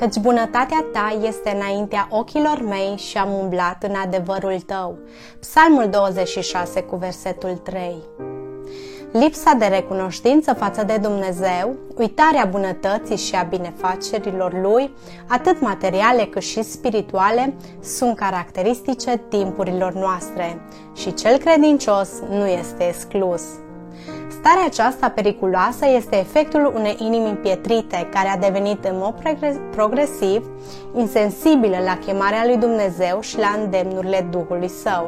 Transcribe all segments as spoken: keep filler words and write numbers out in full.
căci bunătatea ta este înaintea ochilor mei și am umblat în adevărul tău. Psalmul douăzeci și șase cu versetul trei. Lipsa de recunoștință față de Dumnezeu, uitarea bunătății și a binefacerilor Lui, atât materiale cât și spirituale, sunt caracteristice timpurilor noastre și cel credincios nu este exclus. Starea aceasta periculoasă este efectul unei inimi împietrite care a devenit în mod progresiv insensibilă la chemarea lui Dumnezeu și la îndemnurile Duhului Său.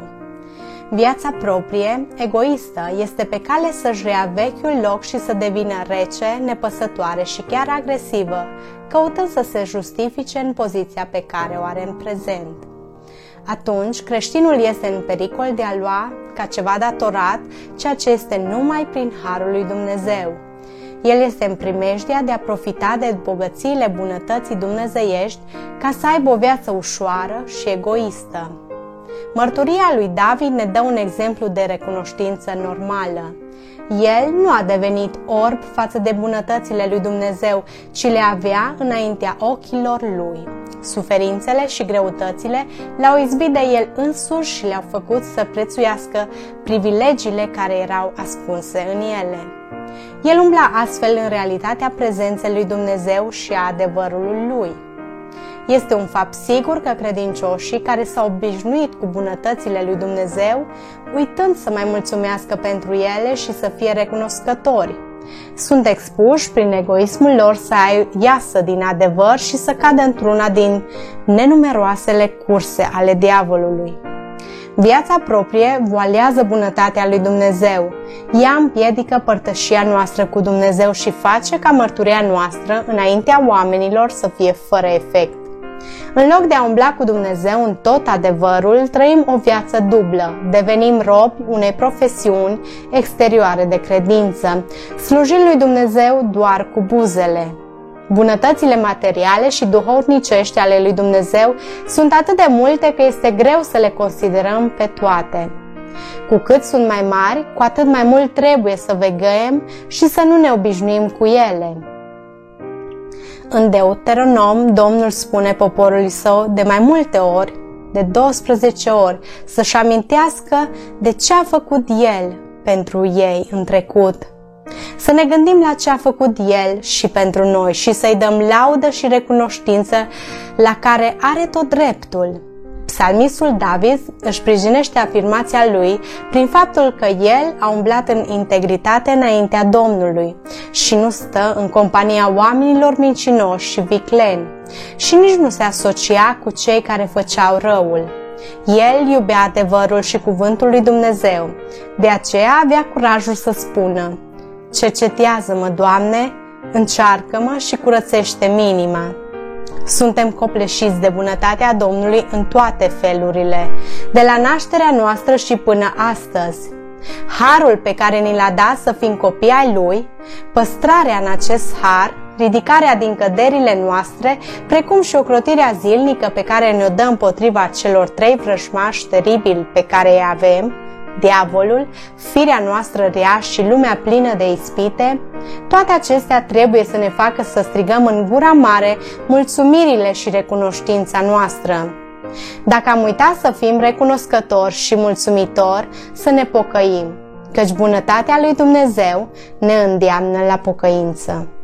Viața proprie, egoistă, este pe cale să-și rea vechiul loc și să devină rece, nepăsătoare și chiar agresivă, căutând să se justifice în poziția pe care o are în prezent. Atunci, creștinul este în pericol de a lua ca ceva datorat ceea ce este numai prin harul lui Dumnezeu. El este în primejdia de a profita de bogățiile bunătății dumnezeiești ca să aibă o viață ușoară și egoistă. Mărturia lui David ne dă un exemplu de recunoștință normală. El nu a devenit orb față de bunătățile lui Dumnezeu, ci le avea înaintea ochilor lui. Suferințele și greutățile l-au izbit de el însuși și le-au făcut să prețuiască privilegiile care erau ascunse în ele. El umbla astfel în realitatea prezenței lui Dumnezeu și a adevărului lui. Este un fapt sigur că credincioșii care s-au obișnuit cu bunătățile lui Dumnezeu, uitând să mai mulțumească pentru ele și să fie recunoscători, sunt expuși prin egoismul lor să iasă din adevăr și să cadă într-una din nenumeroasele curse ale diavolului. Viața proprie voalează bunătatea lui Dumnezeu. Ea împiedică părtășia noastră cu Dumnezeu și face ca mărturia noastră înaintea oamenilor să fie fără efect. În loc de a umbla cu Dumnezeu în tot adevărul, trăim o viață dublă, devenim robi unei profesiuni exterioare de credință, slujind lui Dumnezeu doar cu buzele. Bunătățile materiale și duhovnicești ale lui Dumnezeu sunt atât de multe că este greu să le considerăm pe toate. Cu cât sunt mai mari, cu atât mai mult trebuie să veghem și să nu ne obișnuim cu ele. În Deuteronom, Domnul spune poporului său de mai multe ori, de douăsprezece ori, să-și amintească de ce a făcut El pentru ei în trecut. Să ne gândim la ce a făcut El și pentru noi și să-i dăm laudă și recunoștință la care are tot dreptul. Psalmistul David își sprijinește afirmația lui prin faptul că el a umblat în integritate înaintea Domnului și nu stă în compania oamenilor mincinoși și vicleni și nici nu se asocia cu cei care făceau răul. El iubea adevărul și cuvântul lui Dumnezeu, de aceea avea curajul să spună: cercetează-mă, Doamne, încearcă-mă și curățește-mi inima. Suntem copleșiți de bunătatea Domnului în toate felurile, de la nașterea noastră și până astăzi. Harul pe care ni l-a dat să fim copii ai Lui, păstrarea în acest har, ridicarea din căderile noastre, precum și ocrotirea zilnică pe care ne-o dă împotriva celor trei vrăjmași teribili pe care îi avem, diavolul, firea noastră rea și lumea plină de ispite, toate acestea trebuie să ne facă să strigăm în gura mare mulțumirile și recunoștința noastră. Dacă am uitat să fim recunoscători și mulțumitori, să ne pocăim, căci bunătatea lui Dumnezeu ne îndeamnă la pocăință.